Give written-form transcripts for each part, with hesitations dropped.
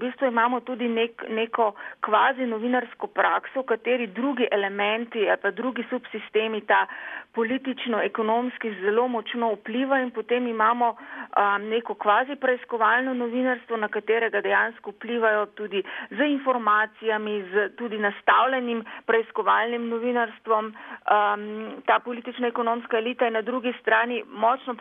bistvu imamo tudi neko kvazi novinarsko prakso, v kateri drugi elementi ali pa drugi subsistemi ta politično-ekonomski zelo močno vpliva in potem imamo neko kvazi preiskovalno novinarstvo, na katerega dejansko vplivajo tudi z informacijami, z tudi nastavljenim preiskovalnim novinarstvom. Ta politično-ekonomska elita je na drugi strani močno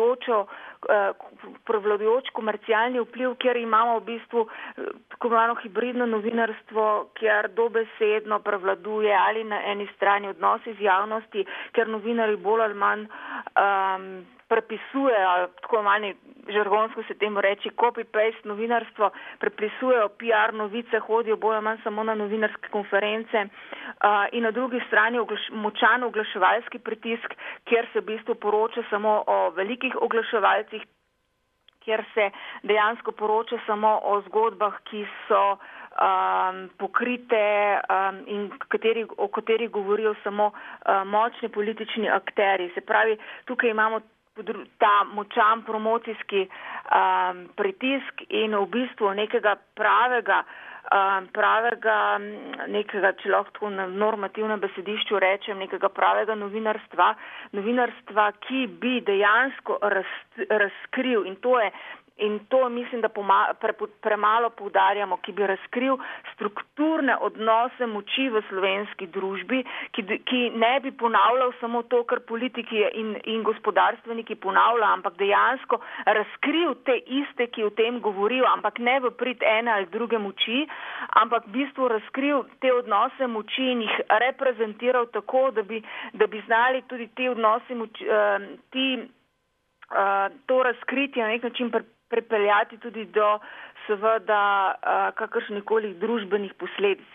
prevladujoč komercialni vpliv, kjer imamo v bistvu tako imenovano hibridno novinarstvo, kjer dobesedno prevladuje ali na eni strani odnosi z javnosti, ker novinari bolj ali manj prepisujejo, tako manj žargonsko se temu reči, copy-paste novinarstvo, prepisujejo PR novice, hodijo bolj ali manj samo na novinarske konference in na drugi strani močan oglaševalski pritisk, kjer se v bistvu poroča samo o velikih oglaševalcih, kjer se dejansko poroča samo o zgodbah, ki so pokrite in o katerih govorijo samo močni politični akteri. Se pravi, tukaj imamo ta močan promocijski pritisk in v bistvu nekega pravega, če lahko tako na normativnem besedišču rečem, nekega pravega novinarstva, ki bi dejansko razkril, in to mislim, da premalo poudarjamo, ki bi razkril strukturne odnose moči v slovenski družbi, ki ne bi ponavljal samo to, kar politiki in gospodarstveniki ponavljajo, ampak dejansko razkril te iste, ki o tem govorijo, ampak ne v prid ene ali druge moči, ampak v bistvu razkril te odnose moči in jih reprezentiral tako, da bi znali tudi te odnose moči, to razkritje na nek način pripeljati tudi do seveda kakršnikoli družbenih posledic.